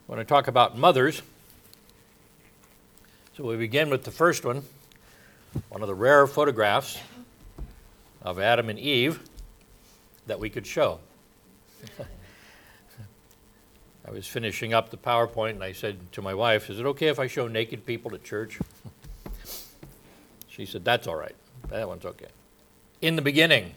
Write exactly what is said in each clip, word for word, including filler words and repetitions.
I want to talk about mothers. So we begin with the first one, one of the rare photographs of Adam and Eve that we could show. I was finishing up the PowerPoint and I said to my wife, is it okay if I show naked people at church? She said, that's all right. That one's okay. In the beginning,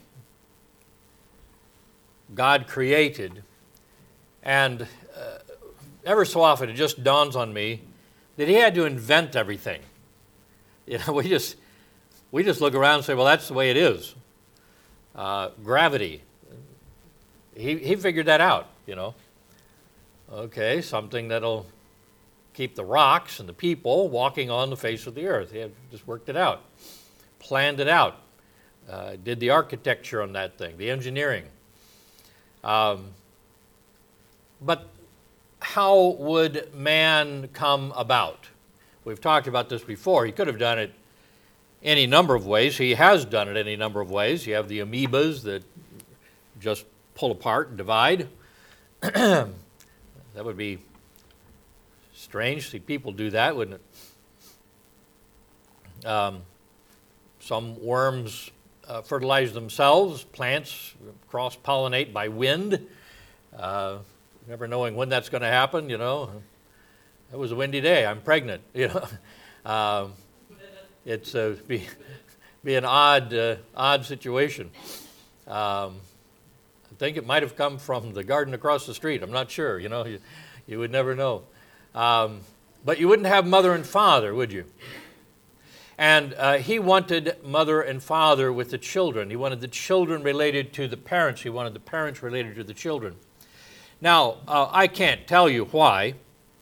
God created, and uh, ever so often it just dawns on me that he had to invent everything. You know, we just we just look around and say, well, that's the way it is. Uh, gravity. He he figured that out, you know. Okay, something that'll keep the rocks and the people walking on the face of the earth. He had just worked it out, planned it out, uh, did the architecture on that thing, the engineering. Um, but how would man come about? We've talked about this before. He could have done it any number of ways. He has done it any number of ways. You have the amoebas that just pull apart and divide. That would be strange to see people do that, wouldn't it? Um, some worms uh, fertilize themselves. Plants cross-pollinate by wind. Uh, never knowing when that's going to happen, you know. It was a windy day. I'm pregnant, you know. Uh, it's uh, be be an odd uh, odd situation. Um, I think it might have come from the garden across the street. I'm not sure. You know, you, you would never know. Um, but you wouldn't have mother and father, would you? And uh, he wanted mother and father with the children. He wanted the children related to the parents. He wanted the parents related to the children. Now, uh, I can't tell you why,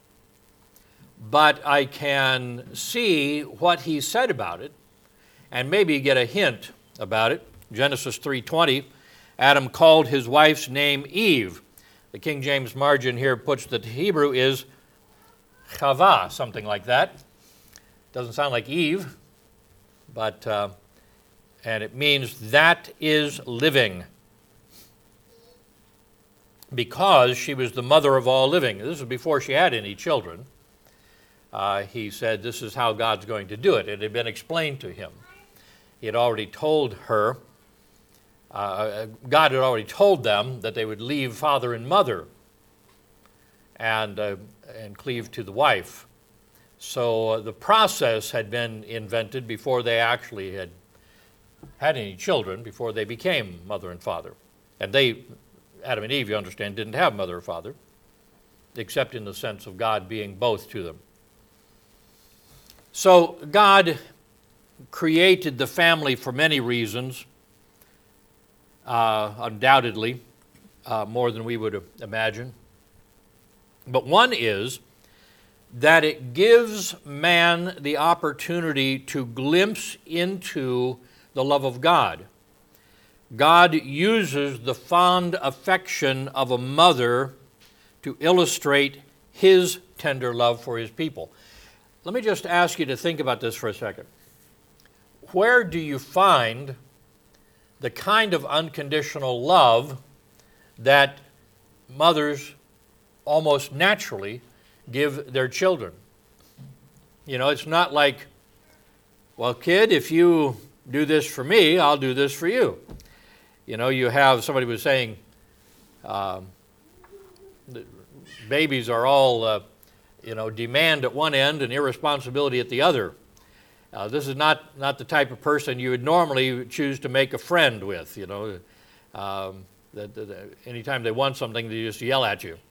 but I can see what he said about it and maybe get a hint about it. Genesis three twenty, Adam called his wife's name Eve. The King James margin here puts that the Hebrew is Chava, something like that. Doesn't sound like Eve, but, uh, and it means that is living, because she was the mother of all living. This was before she had any children. Uh, he said, this is how God's going to do it. It had been explained to him. He had already told her, uh, God had already told them that they would leave father and mother and, uh, and cleave to the wife. So uh, the process had been invented before they actually had had any children, before they became mother and father. And they, Adam and Eve, you understand, didn't have mother or father, except in the sense of God being both to them. So God created the family for many reasons, uh, undoubtedly, uh, more than we would imagine. But one is that it gives man the opportunity to glimpse into the love of God. God uses the fond affection of a mother to illustrate his tender love for his people. Let me just ask you to think about this for a second. Where do you find the kind of unconditional love that mothers almost naturally give their children? You know, it's not like, well, kid, if you do this for me, I'll do this for you. You know, you have, somebody was saying, um, babies are all, uh, you know, demand at one end and irresponsibility at the other. Uh, this is not, not the type of person you would normally choose to make a friend with, you know. Um, that, that anytime they want something, they just yell at you.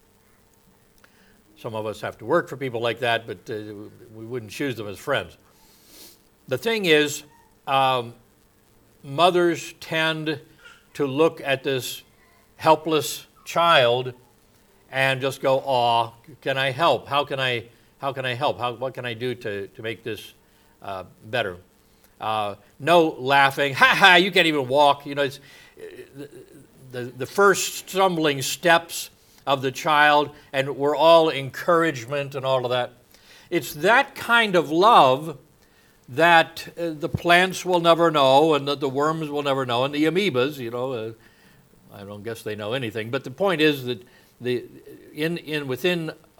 Some of us have to work for people like that, but uh, we wouldn't choose them as friends. The thing is, um, mothers tend to look at this helpless child and just go, "Aw, can I help? How can I? How can I help? How, what can I do to, to make this uh, better?" Uh, no laughing, "Ha ha! You can't even walk." You know, it's the, the the first stumbling steps of the child, and we're all encouragement and all of that. It's that kind of love that uh, the plants will never know, and that the worms will never know, and the amoebas, you know, uh, I don't guess they know anything. But the point is that the in in within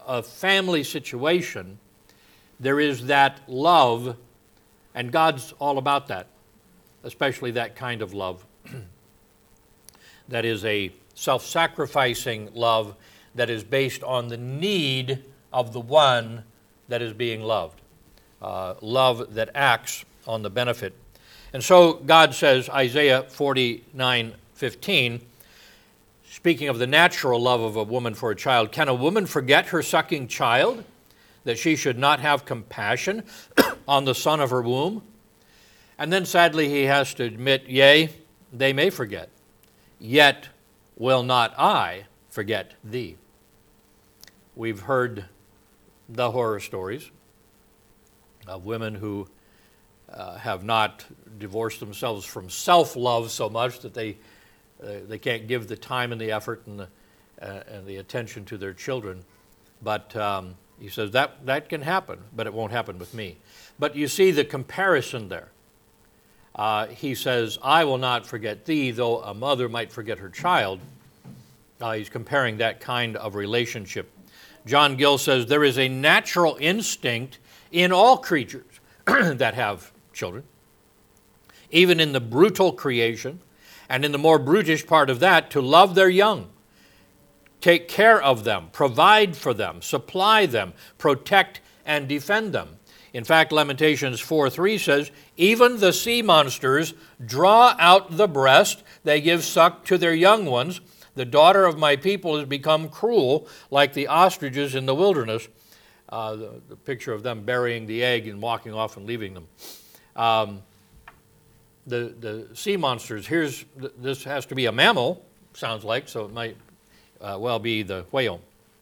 a family situation, there is that love, and God's all about that, especially that kind of love. That is a self-sacrificing love that is based on the need of the one that is being loved. Uh, love that acts on the benefit. And so God says, Isaiah forty-nine fifteen, speaking of the natural love of a woman for a child, can a woman forget her sucking child, that she should not have compassion on the son of her womb? And then sadly he has to admit, yea, they may forget, yet will not I forget thee. We've heard the horror stories of women who uh, have not divorced themselves from self-love so much that they uh, they can't give the time and the effort and the, uh, and the attention to their children. But um, he says that that can happen, but it won't happen with me. But you see the comparison there. Uh, he says, I will not forget thee, though a mother might forget her child. Uh, he's comparing that kind of relationship. John Gill says, there is a natural instinct in all creatures that have children, even in the brutal creation, and in the more brutish part of that, to love their young, take care of them, provide for them, supply them, protect and defend them. In fact, Lamentations four three says, even the sea monsters draw out the breast, they give suck to their young ones. The daughter of my people has become cruel, like the ostriches in the wilderness. Uh, the, the picture of them burying the egg and walking off and leaving them. Um, the, the sea monsters, here's, this has to be a mammal, sounds like, so it might uh, well be the whale.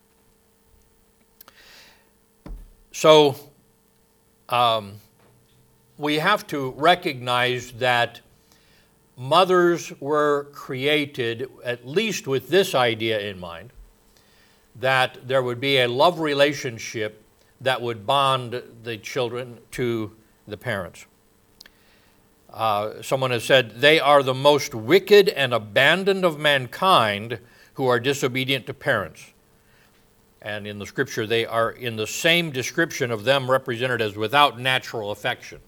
So um, we have to recognize that mothers were created, at least with this idea in mind, that there would be a love relationship that would bond the children to the parents. Uh, someone has said, they are the most wicked and abandoned of mankind who are disobedient to parents. And in the scripture, they are in the same description of them represented as without natural affection.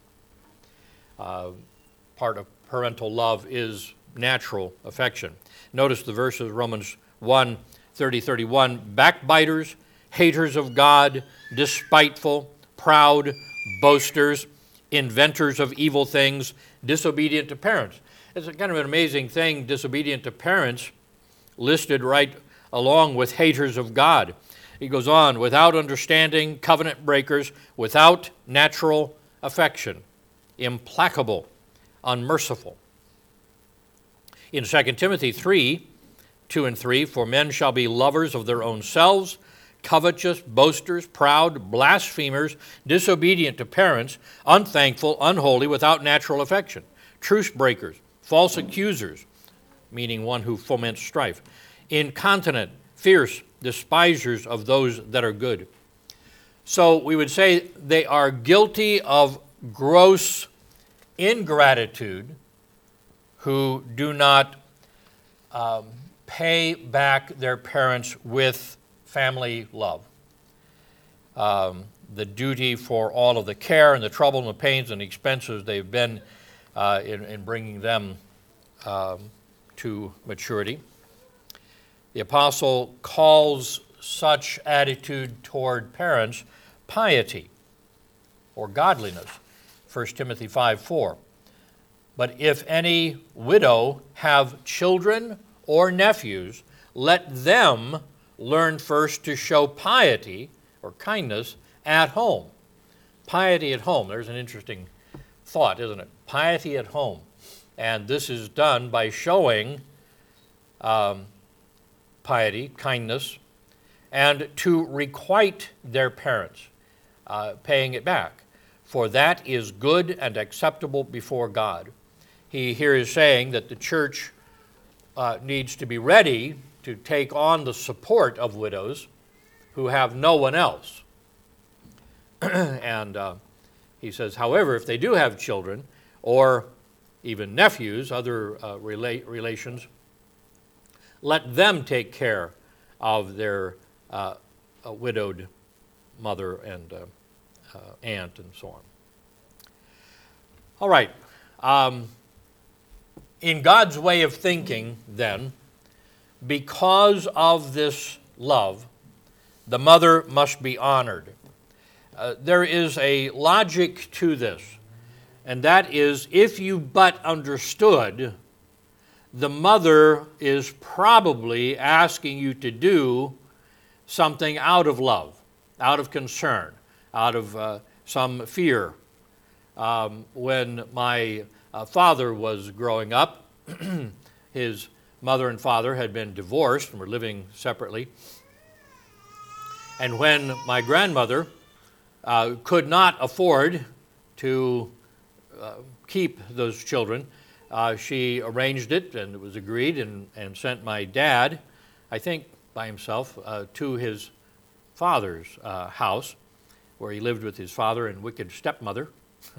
Uh, part of parental love is natural affection. Notice the verses, Romans one, thirty, thirty-one, backbiters, haters of God, despiteful, proud, boasters, inventors of evil things, disobedient to parents. It's a kind of an amazing thing, disobedient to parents, listed right along with haters of God. He goes on, without understanding, covenant breakers, without natural affection, implacable, unmerciful. In Second Timothy three, two and three, for men shall be lovers of their own selves, covetous, boasters, proud, blasphemers, disobedient to parents, unthankful, unholy, without natural affection, truce breakers, false accusers, meaning one who foments strife, incontinent, fierce, despisers of those that are good. So we would say they are guilty of gross ingratitude who do not um, pay back their parents with family love. Um, the duty for all of the care and the trouble and the pains and the expenses they've been uh, in, in bringing them um, to maturity. The apostle calls such attitude toward parents piety or godliness. First Timothy five four. But if any widow have children or nephews, let them learn first to show piety or kindness at home. Piety at home. There's an interesting thought, isn't it? Piety at home. And this is done by showing um, piety, kindness, and to requite their parents, uh, paying it back. For that is good and acceptable before God. He here is saying that the church uh, needs to be ready to take on the support of widows who have no one else. and uh, he says, however, if they do have children or even nephews, other uh, rela- relations, let them take care of their uh, uh, widowed mother and uh, uh, aunt and so on. All right. Um, in God's way of thinking, then, because of this love, the mother must be honored. Uh, there is a logic to this, and that is, if you but understood, the mother is probably asking you to do something out of love, out of concern, out of uh, some fear. Um, when my uh, father was growing up, his mother and father had been divorced and were living separately. And when my grandmother uh, could not afford to uh, keep those children, uh, she arranged it, and it was agreed, and, and sent my dad, I think by himself, uh, to his father's uh, house, where he lived with his father and wicked stepmother.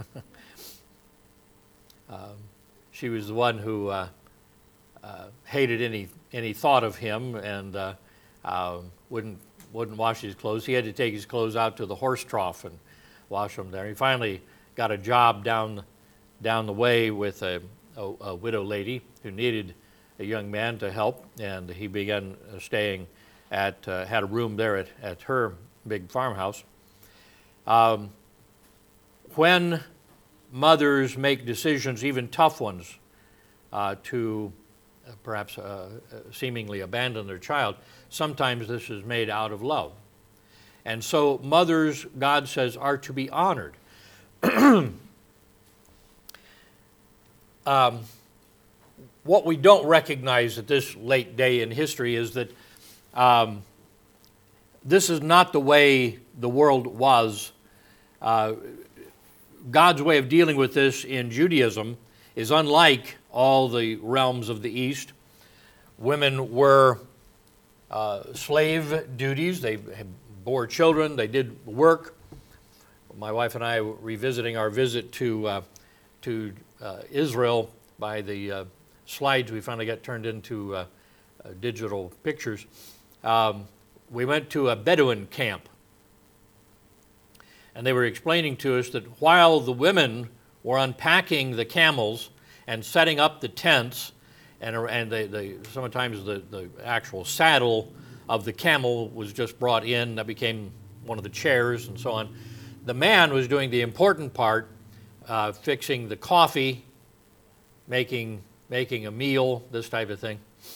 um, she was the one who uh, uh, hated any any thought of him, and uh, uh, wouldn't wouldn't wash his clothes. He had to take his clothes out to the horse trough and wash them there. He finally got a job down down the way with a, a, a widow lady who needed a young man to help, and he began staying at uh, had a room there at, at her big farmhouse. Um, when mothers make decisions, even tough ones, uh, to uh, perhaps uh, seemingly abandon their child, sometimes this is made out of love. And so mothers, God says, are to be honored. um, what we don't recognize at this late day in history is that um, this is not the way the world was. Uh, God's way of dealing with this in Judaism is unlike all the realms of the East. Women were uh, slave duties. They bore children. They did work. My wife and I were revisiting our visit to uh, to uh, Israel by the uh, slides we finally got turned into uh, uh, digital pictures. Um, we went to a Bedouin camp. And they were explaining to us that while the women were unpacking the camels and setting up the tents, and, and they, they, sometimes the, the actual saddle of the camel was just brought in, that became one of the chairs and so on, the man was doing the important part, uh, fixing the coffee, making, making a meal, this type of thing.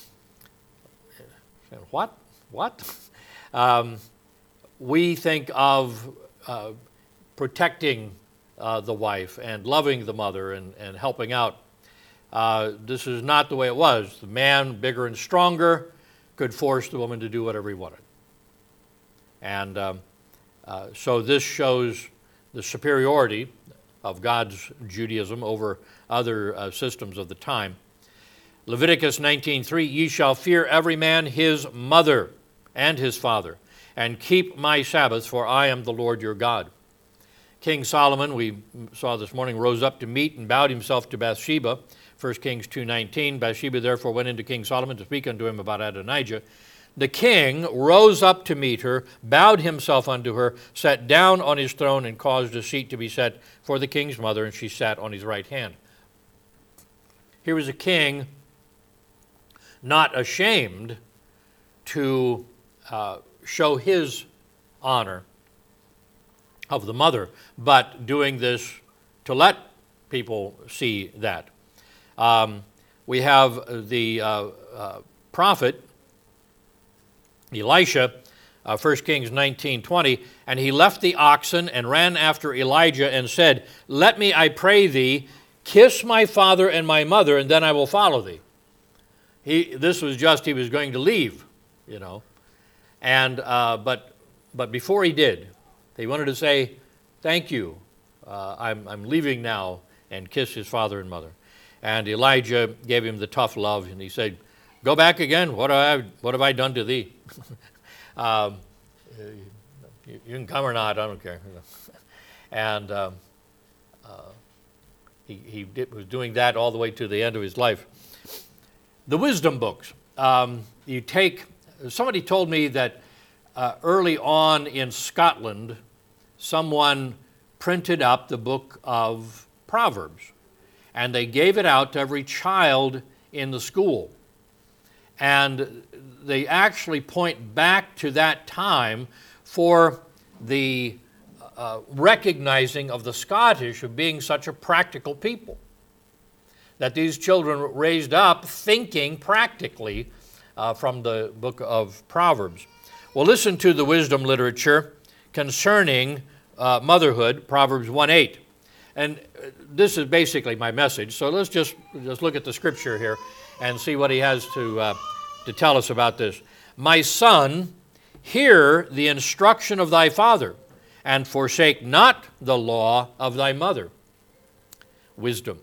What? What? um, we think of uh, protecting uh, the wife and loving the mother and, and helping out. Uh, this is not the way it was. The man, bigger and stronger, could force the woman to do whatever he wanted. And um, uh, so this shows the superiority of God's Judaism over other uh, systems of the time. Leviticus nineteen three, ye shall fear every man his mother and his father, and keep my Sabbaths, for I am the Lord your God. King Solomon, we saw this morning, rose up to meet and bowed himself to Bathsheba. First Kings two nineteen, Bathsheba therefore went into King Solomon to speak unto him about Adonijah. The king rose up to meet her, bowed himself unto her, sat down on his throne, and caused a seat to be set for the king's mother, and she sat on his right hand. Here was a king not ashamed to uh, show his honor of the mother, but doing this to let people see that. Um, we have the uh, uh, prophet Elisha, uh, First Kings nineteen twenty, and he left the oxen and ran after Elijah and said, let me, I pray thee, kiss my father and my mother, and then I will follow thee. He, this was just, he was going to leave, you know. And, uh, but, but before he did, he wanted to say, thank you, uh, I'm, I'm leaving now, and kiss his father and mother. And Elijah gave him the tough love, and he said, go back again, what have I, what have I done to thee? um, you, you can come or not, I don't care. And um, uh, he, he did, was doing that all the way to the end of his life. The wisdom books. Um, you take, somebody told me that uh, early on in Scotland, someone printed up the book of Proverbs, and they gave it out to every child in the school. And they actually point back to that time for the uh, recognizing of the Scottish of being such a practical people. That these children were raised up thinking practically uh, from the book of Proverbs. Well, listen to the wisdom literature concerning uh, motherhood, Proverbs one eight. And this is basically my message, so let's just, just look at the scripture here and see what he has to, uh, to tell us about this. My son, hear the instruction of thy father, and forsake not the law of thy mother. Wisdom.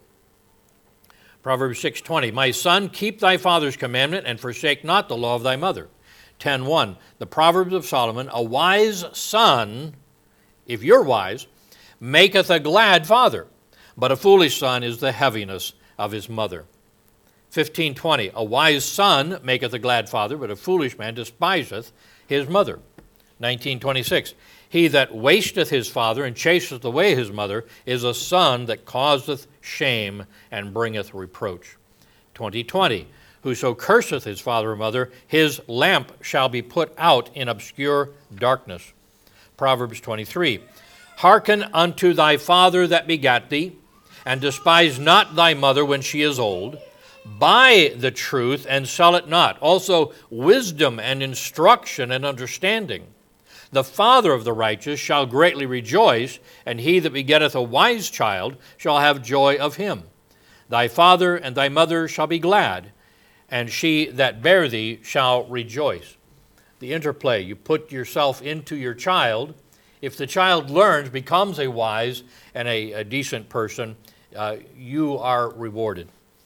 Proverbs six twenty, my son, keep thy father's commandment, and forsake not the law of thy mother. ten one, the Proverbs of Solomon, a wise son, if you're wise, maketh a glad father, but a foolish son is the heaviness of his mother. fifteen twenty, a wise son maketh a glad father, but a foolish man despiseth his mother. nineteen twenty-six, he that wasteth his father and chaseth away his mother is a son that causeth shame and bringeth reproach. twenty twenty, whoso curseth his father or mother, his lamp shall be put out in obscure darkness. Proverbs twenty-three, hearken unto thy father that begat thee, and despise not thy mother when she is old. Buy the truth and sell it not. Also wisdom and instruction and understanding. The father of the righteous shall greatly rejoice, and he that begetteth a wise child shall have joy of him. Thy father and thy mother shall be glad, and she that bare thee shall rejoice. The interplay, you put yourself into your child. If the child learns, becomes a wise and a, a decent person, uh, you are rewarded.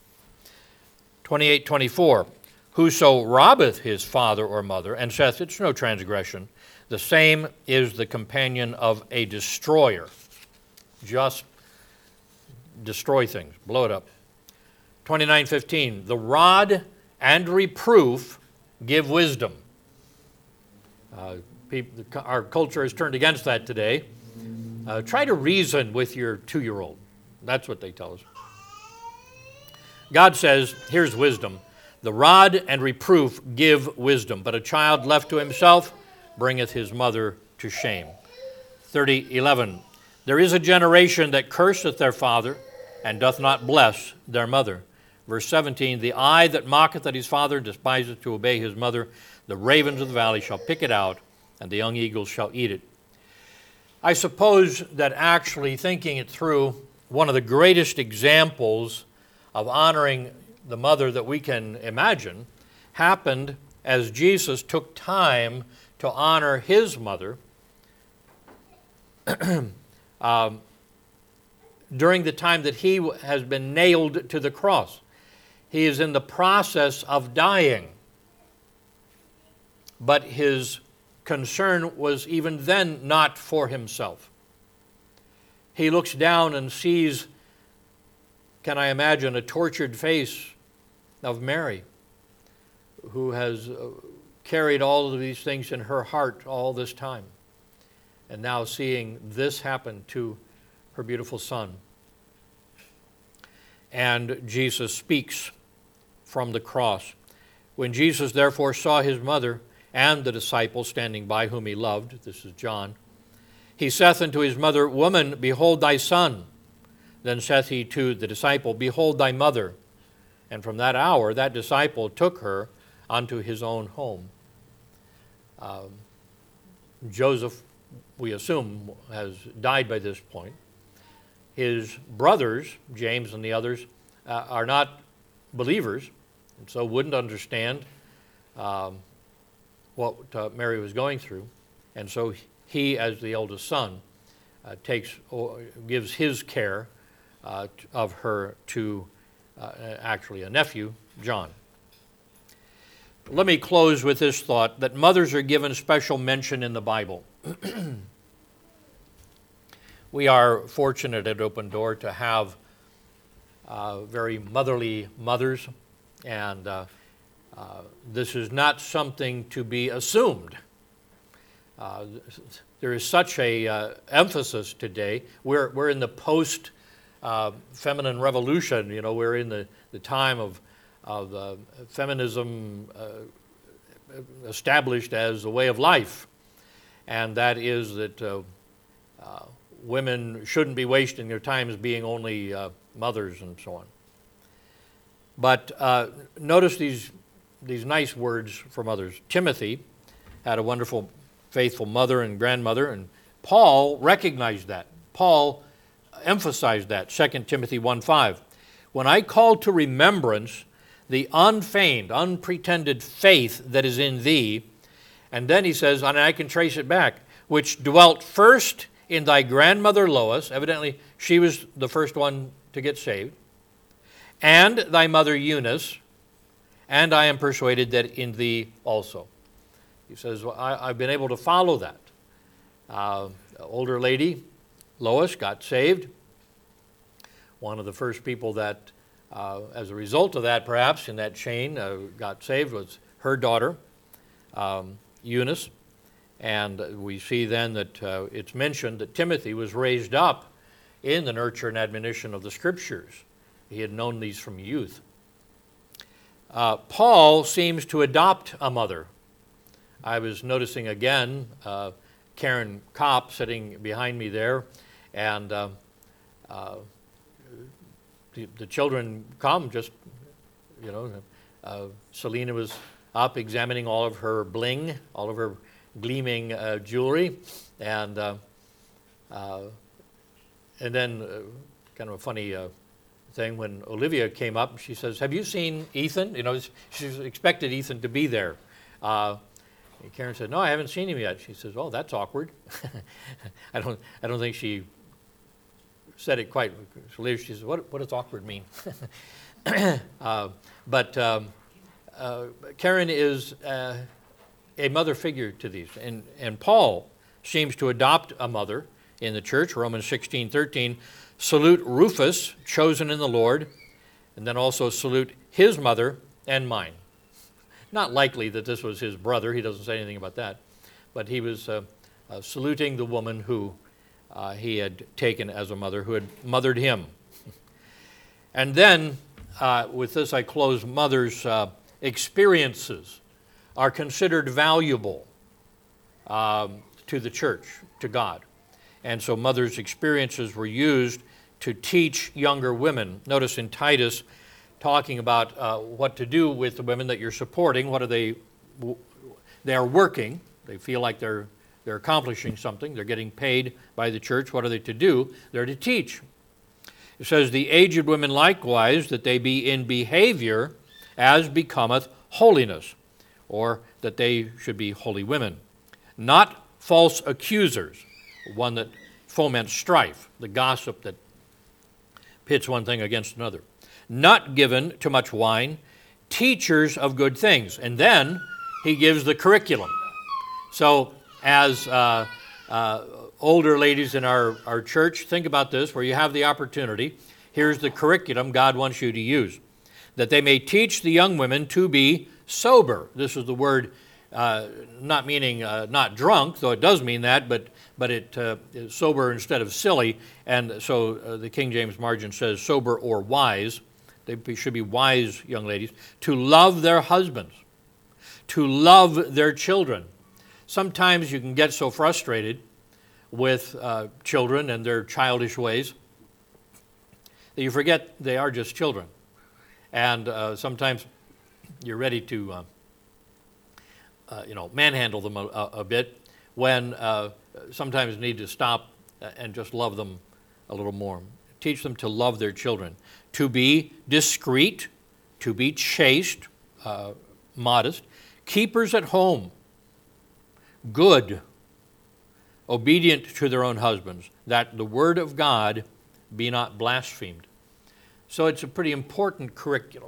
twenty-eight twenty-four, whoso robbeth his father or mother, and saith, it's no transgression, the same is the companion of a destroyer. Just destroy things, blow it up. twenty-nine fifteen, the rod and reproof give wisdom. Uh, people, our culture has turned against that today. Uh, try to reason with your two-year-old. That's what they tell us. God says, here's wisdom. The rod and reproof give wisdom, but a child left to himself bringeth his mother to shame. thirty eleven, there is a generation that curseth their father, and doth not bless their mother. Verse seventeen, the eye that mocketh at his father despiseth to obey his mother. The ravens of the valley shall pick it out, and the young eagles shall eat it. I suppose that actually thinking it through, one of the greatest examples of honoring the mother that we can imagine happened as Jesus took time to honor his mother um, during the time that he has been nailed to the cross. He is in the process of dying, but his concern was even then not for himself. He looks down and sees, can I imagine, a tortured face of Mary, who has carried all of these things in her heart all this time, and now seeing this happen to her beautiful son. And Jesus speaks from the cross. When Jesus therefore saw his mother and the disciple standing by whom he loved, this is John, he saith unto his mother, Woman, behold thy son. Then saith he to the disciple, Behold thy mother. And from that hour that disciple took her unto his own home. Um, Joseph, we assume, has died by this point. His brothers, James and the others, uh, are not believers, and so wouldn't understand um, what uh, Mary was going through. And so he, as the eldest son, uh, takes or gives his care uh, of her to uh, actually a nephew, John. Let me close with this thought, that mothers are given special mention in the Bible. We are fortunate at Open Door to have uh, very motherly mothers, and uh, uh, this is not something to be assumed. Uh, there is such a uh, emphasis today. We're, we're in the post uh, feminine revolution. You know, we're in the, the time of, of uh, feminism uh, established as a way of life. And that is that uh, uh, women shouldn't be wasting their time as being only uh, mothers and so on. But uh, notice these, these nice words from others. Timothy had a wonderful, faithful mother and grandmother, and Paul recognized that. Paul emphasized that, Second Timothy one five. When I call to remembrance the unfeigned, unpretended faith that is in thee, and then he says, and I can trace it back, which dwelt first in thy grandmother Lois, evidently she was the first one to get saved, and thy mother Eunice, and I am persuaded that in thee also. He says, well, I, I've been able to follow that. Uh, older lady, Lois, got saved. One of the first people that, uh, as a result of that, perhaps, in that chain, uh, got saved was her daughter, um, Eunice. And we see then that uh, it's mentioned that Timothy was raised up in the nurture and admonition of the Scriptures. He had known these from youth. Uh, Paul seems to adopt a mother. I was noticing again uh, Karen Kopp sitting behind me there, and uh, uh, the, the children come just, you know, uh, Selena was up examining all of her bling, all of her gleaming uh, jewelry, and uh, uh, and then uh, kind of a funny uh, thing when Olivia came up, she says, "Have you seen Ethan?" You know, she expected Ethan to be there. Uh, and Karen said, "No, I haven't seen him yet." She says, "Oh, that's awkward." I don't, I don't think she said it quite. She says, "What, what does awkward mean?" uh, but um, uh, Karen is uh, a mother figure to these, and and Paul seems to adopt a mother in the church. Romans sixteen thirteen. Salute Rufus, chosen in the Lord, and then also salute his mother and mine. Not likely that this was his brother. He doesn't say anything about that. But he was uh, uh, saluting the woman who uh, he had taken as a mother, who had mothered him. And then, uh, with this I close, mothers' uh, experiences are considered valuable um, to the church, to God. And so mothers' experiences were used to teach younger women. Notice in Titus, talking about uh, what to do with the women that you're supporting. What are they? They are working. They feel like they're they're accomplishing something. They're getting paid by the church. What are they to do? They're to teach. It says, the aged women likewise, that they be in behavior as becometh holiness, or that they should be holy women, not false accusers, one that foments strife, the gossip that pits one thing against another. Not given to much wine, teachers of good things. And then he gives the curriculum. So as uh, uh, older ladies in our, our church, think about this, where you have the opportunity. Here's the curriculum God wants you to use. That they may teach the young women to be sober. This is the word uh, not meaning uh, not drunk, though it does mean that, but but it uh, is sober instead of silly. And so uh, the King James margin says sober or wise. They should be wise young ladies. To love their husbands, to love their children. Sometimes you can get so frustrated with uh, children and their childish ways that you forget they are just children. And uh, sometimes you're ready to, uh, uh, you know, manhandle them a, a bit when uh, sometimes need to stop and just love them a little more. Teach them to love their children, to be discreet, to be chaste, uh, modest, keepers at home, good, obedient to their own husbands, that the word of God be not blasphemed. So it's a pretty important curriculum.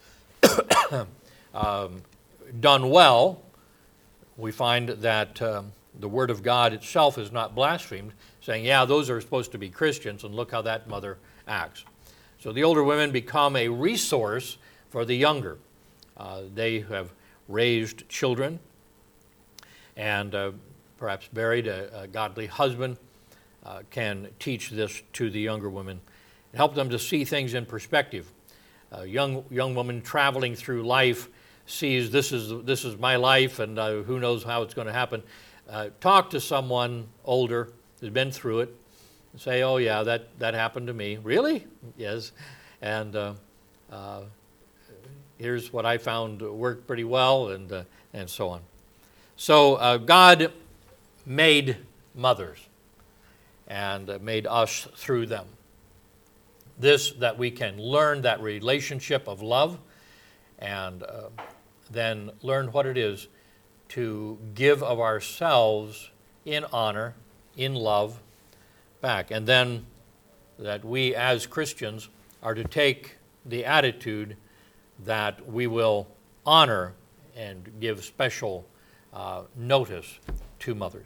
um, done well, we find that um, the word of God itself is not blasphemed, saying, yeah, those are supposed to be Christians, and look how that mother acts. So the older women become a resource for the younger. Uh, they have raised children, and uh, perhaps buried, a, a godly husband, uh, can teach this to the younger women and help them to see things in perspective. A young young woman traveling through life sees this is this is my life, and uh, who knows how it's going to happen. Uh, talk to someone older who's been through it, and say, "Oh yeah, that that happened to me." Really? Yes. And uh, uh, here's what I found worked pretty well, and uh, and so on. So uh, God made mothers and uh, made us through them. This, that we can learn that relationship of love and uh, then learn what it is to give of ourselves in honor, in love, back. And then that we as Christians are to take the attitude that we will honor and give special uh, notice to mothers.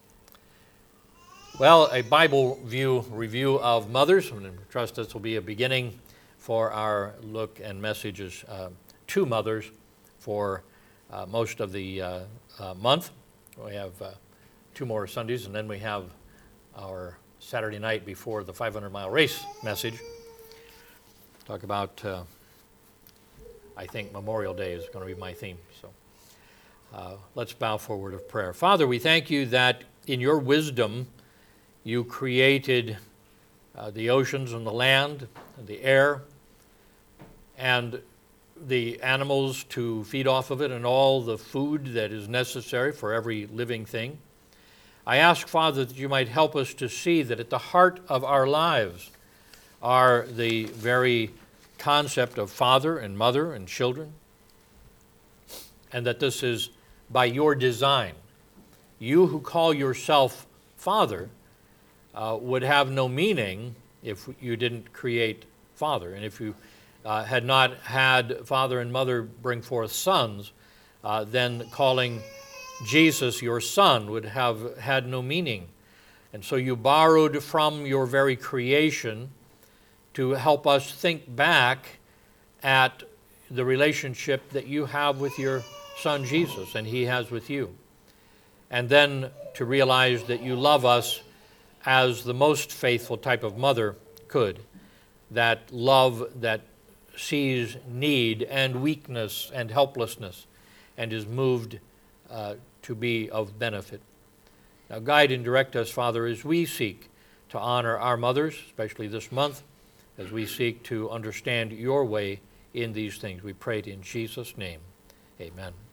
Well, a Bible view review of mothers, and I trust this will be a beginning for our look and messages uh, to mothers for uh, most of the uh, uh, month. We have uh, two more Sundays, and then we have our Saturday night before the five hundred mile race message. Talk about, uh, I think Memorial Day is going to be my theme. So uh, let's bow for a word of prayer. Father, we thank you that in your wisdom you created uh, the oceans and the land and the air and the animals to feed off of it and all the food that is necessary for every living thing. I ask, Father, that you might help us to see that at the heart of our lives are the very concept of father and mother and children, and that this is by your design. You who call yourself Father uh, would have no meaning if you didn't create Father. And if you uh, had not had father and mother bring forth sons, uh, then calling Jesus your son would have had no meaning. And so you borrowed from your very creation to help us think back at the relationship that you have with your son Jesus and he has with you. And then to realize that you love us as the most faithful type of mother could. That love that sees need and weakness and helplessness and is moved uh, to be of benefit. Now guide and direct us, Father, as we seek to honor our mothers, especially this month, as we seek to understand your way in these things. We pray it in Jesus' name. Amen.